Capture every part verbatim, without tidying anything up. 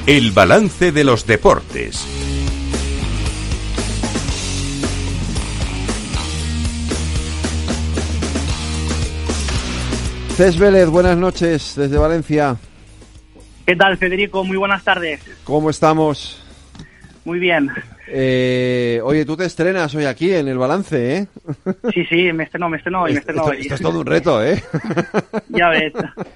El balance de los deportes. Cés Vélez, buenas noches desde Valencia. ¿Qué tal, Federico? Muy buenas tardes. ¿Cómo estamos? Muy bien. Eh, oye, tú te estrenas hoy aquí en el balance, ¿eh? Sí, sí, me estreno, me estreno hoy, me estreno esto, hoy. Esto es todo un reto, ¿eh? Ya ves.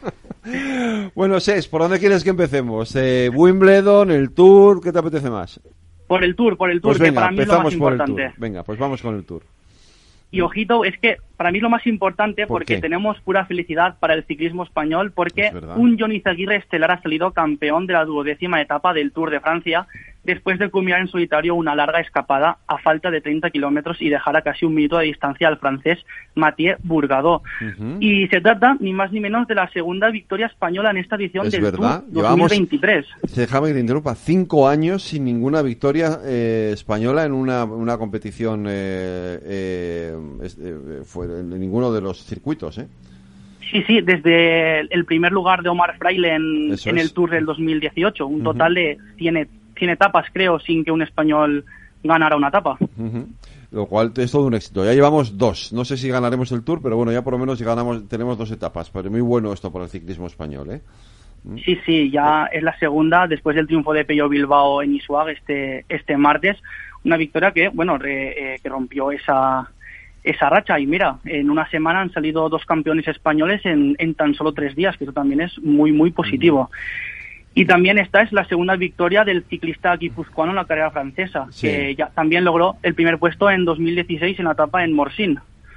Bueno, Cés, ¿por dónde quieres que empecemos? Eh, Wimbledon, el Tour, ¿qué te apetece más? Por el Tour, por el Tour, pues venga, que para mí es lo más por importante. El tour. Venga, pues vamos con el Tour. Y ojito, es que para mí es lo más importante ¿Por porque qué? tenemos pura felicidad para el ciclismo español, porque un Johnny Zaguirre estelar ha salido campeón de la duodécima etapa del Tour de Francia después de culminar en solitario una larga escapada a falta de treinta kilómetros y dejar a casi un minuto de distancia al francés Mathieu Bourgadeau. Uh-huh. Y se trata ni más ni menos de la segunda victoria española en esta edición es del verdad. Tour dos mil veintitrés. Llevamos, déjame que te interrumpa, cinco años sin ninguna victoria eh, española en una, una competición eh, eh, eh, fue en ninguno de los circuitos, ¿eh? Sí, sí, desde el primer lugar de Omar Fraile en, en el Tour del dos mil dieciocho, un total uh-huh. de cien, cien etapas, creo, sin que un español ganara una etapa. Uh-huh. Lo cual es todo un éxito. Ya llevamos dos. No sé si ganaremos el Tour, pero bueno, ya por lo menos ganamos, tenemos dos etapas. Pero muy bueno esto para el ciclismo español, ¿eh? Sí, sí, ya es la segunda después del triunfo de Pello Bilbao en Isuag este este martes. Una victoria que, bueno, re, eh, que rompió esa... esa racha, y mira, en una semana han salido dos campeones españoles en, en tan solo tres días, que eso también es muy, muy positivo. Uh-huh. Y también esta es la segunda victoria del ciclista guipuzcoano en la carrera francesa, sí. que ya también logró el primer puesto en dos mil dieciséis en la etapa en Morsin.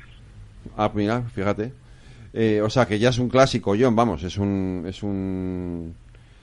Ah, mira, fíjate. Eh, o sea, que ya es un clásico, John, vamos, es un... Es un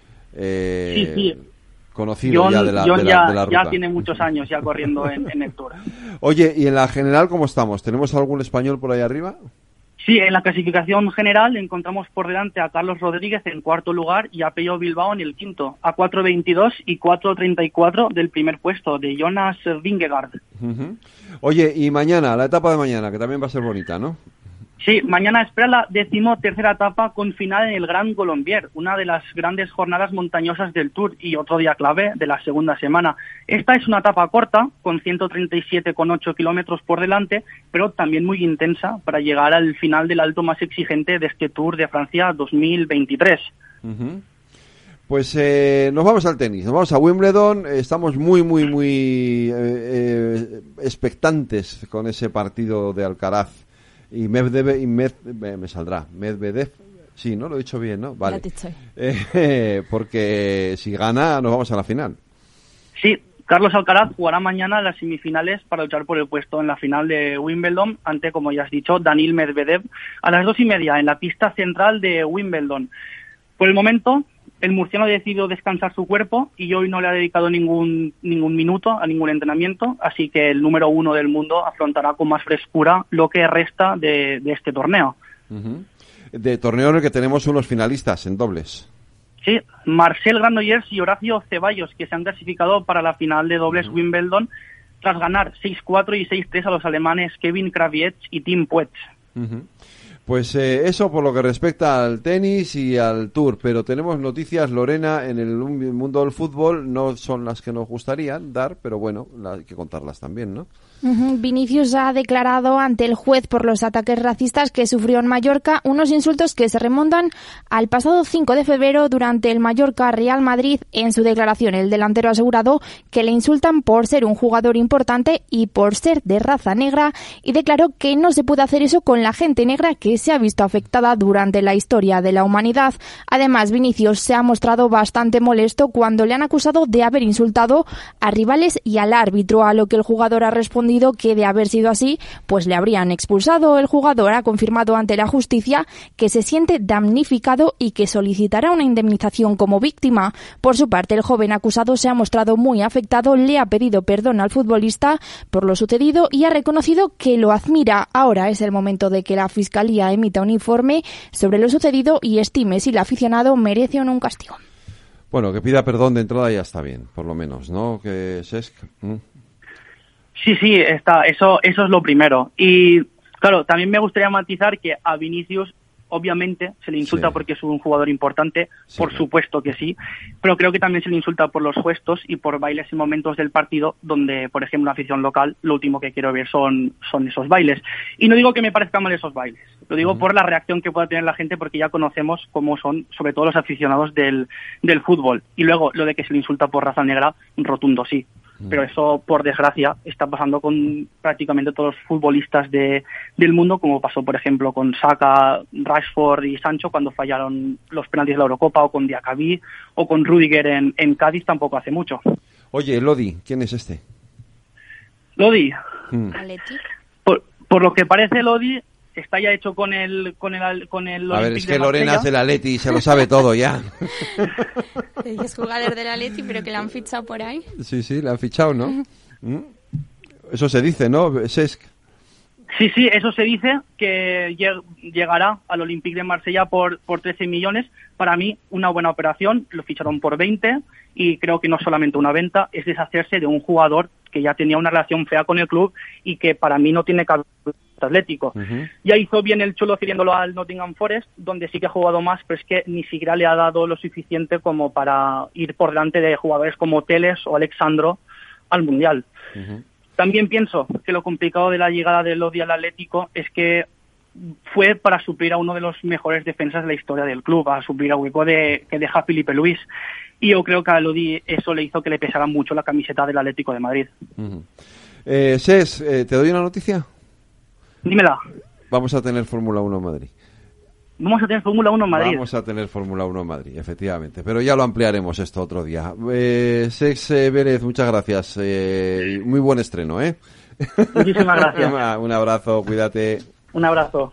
eh... Sí, sí. Conocido John, ya de la, John de la, ya, de la ruta. Ya tiene muchos años ya corriendo en, en el Tour. Oye, ¿y en la general cómo estamos? ¿Tenemos algún español por ahí arriba? Sí, en la clasificación general encontramos por delante a Carlos Rodríguez en cuarto lugar y a Pello Bilbao en el quinto, a cuatro veintidós y cuatro treinta y cuatro del primer puesto, de Jonas Vingegaard. Uh-huh. Oye, y mañana, la etapa de mañana, que también va a ser bonita, ¿no? Sí, mañana espera la decimotercera etapa con final en el Gran Colombier, una de las grandes jornadas montañosas del Tour y otro día clave de la segunda semana. Esta es una etapa corta, con ciento treinta y siete coma ocho kilómetros por delante, pero también muy intensa para llegar al final del alto más exigente de este Tour de Francia dos mil veintitrés. Uh-huh. Pues eh, nos vamos al tenis, nos vamos a Wimbledon. Estamos muy, muy, muy eh, eh, expectantes con ese partido de Alcaraz. Y Medvedev, y Med, me, me saldrá, Medvedev, sí, ¿no? Lo he dicho bien, ¿no? Vale. Eh, porque si gana, nos vamos a la final. Sí, Carlos Alcaraz jugará mañana las semifinales para luchar por el puesto en la final de Wimbledon ante, como ya has dicho, Daniil Medvedev a las dos y media en la pista central de Wimbledon. Por el momento, el murciano ha decidido descansar su cuerpo y hoy no le ha dedicado ningún ningún minuto a ningún entrenamiento, así que el número uno del mundo afrontará con más frescura lo que resta de, de este torneo. Uh-huh. De torneo en el que tenemos unos finalistas en dobles. Sí, Marcel Granollers y Horacio Ceballos, que se han clasificado para la final de dobles uh-huh. Wimbledon tras ganar seis cuatro y seis tres a los alemanes Kevin Krawietz y Tim Puetz. Uh-huh. Pues eh, eso por lo que respecta al tenis y al Tour, pero tenemos noticias, Lorena, en el mundo del fútbol. No son las que nos gustarían dar, pero bueno, hay que contarlas también, ¿no? Uh-huh. Vinicius ha declarado ante el juez por los ataques racistas que sufrió en Mallorca, unos insultos que se remontan al pasado cinco de febrero durante el Mallorca-Real Madrid. En su declaración, el delantero ha asegurado que le insultan por ser un jugador importante y por ser de raza negra, y declaró que no se puede hacer eso con la gente negra que se ha visto afectada durante la historia de la humanidad. Además, Vinicius se ha mostrado bastante molesto cuando le han acusado de haber insultado a rivales y al árbitro, a lo que el jugador ha respondido que de haber sido así, pues le habrían expulsado. El jugador ha confirmado ante la justicia que se siente damnificado y que solicitará una indemnización como víctima. Por su parte, el joven acusado se ha mostrado muy afectado, le ha pedido perdón al futbolista por lo sucedido y ha reconocido que lo admira. Ahora es el momento de que la Fiscalía emita un informe sobre lo sucedido y estime si el aficionado merece o no un castigo. Bueno, que pida perdón de entrada ya está bien, por lo menos, ¿no? Que Cesc... ¿Mm? Sí, sí, está, eso, eso es lo primero. Y claro, también me gustaría matizar que a Vinicius obviamente se le insulta Sí. porque es un jugador importante, Sí, por claro. supuesto que sí, pero creo que también se le insulta por los gestos y por bailes en momentos del partido donde, por ejemplo, una afición local, lo último que quiero ver son, son esos bailes. Y no digo que me parezcan mal esos bailes, lo digo Ujú. por la reacción que pueda tener la gente, porque ya conocemos cómo son, sobre todo los aficionados del, del fútbol. Y luego, lo de que se le insulta por raza negra, rotundo sí. Pero eso, por desgracia, está pasando con prácticamente todos los futbolistas de, del mundo, como pasó, por ejemplo, con Saka, Rashford y Sancho cuando fallaron los penaltis de la Eurocopa, o con Diacabí, o con Rüdiger en, en Cádiz tampoco hace mucho. Oye, Lodi, ¿quién es este? Lodi, Mm. Atleti. por, por lo que parece, Lodi está ya hecho con el con el con el A ver, Olympique es de que Lorena Marsella. hace la Atleti y se lo sabe todo ya. Es jugador del Atleti, pero que la han fichado por ahí. Sí, sí, le han fichado, ¿no? ¿Mm? Eso se dice, ¿no, Cesc? Sí, sí, eso se dice, que lleg- llegará al Olympique de Marsella por, por trece millones. Para mí, una buena operación. Lo ficharon por veinte y creo que no solamente una venta, es deshacerse de un jugador que ya tenía una relación fea con el club y que para mí no tiene cabida Atlético. Ujú. Ya hizo bien el Cholo cediéndolo al Nottingham Forest, donde sí que ha jugado más, pero es que ni siquiera le ha dado lo suficiente como para ir por delante de jugadores como Teles o Alexandro al Mundial. Ujú. También pienso que lo complicado de la llegada de Lodi al Atlético es que fue para suplir a uno de los mejores defensas de la historia del club, a suplir a hueco de, que deja Felipe Luis. Y yo creo que a Lodi eso le hizo que le pesara mucho la camiseta del Atlético de Madrid. Ujú. Eh, Cesc, eh, ¿te doy una noticia? Dímela, Vamos a tener Fórmula uno en Madrid. vamos a tener Fórmula uno en Madrid. Vamos a tener Fórmula uno en Madrid, efectivamente. Pero ya lo ampliaremos esto otro día. Eh, Cesc eh, Vélez, muchas gracias. Eh, y muy buen estreno, ¿eh? Muchísimas gracias. Un abrazo, cuídate. Un abrazo.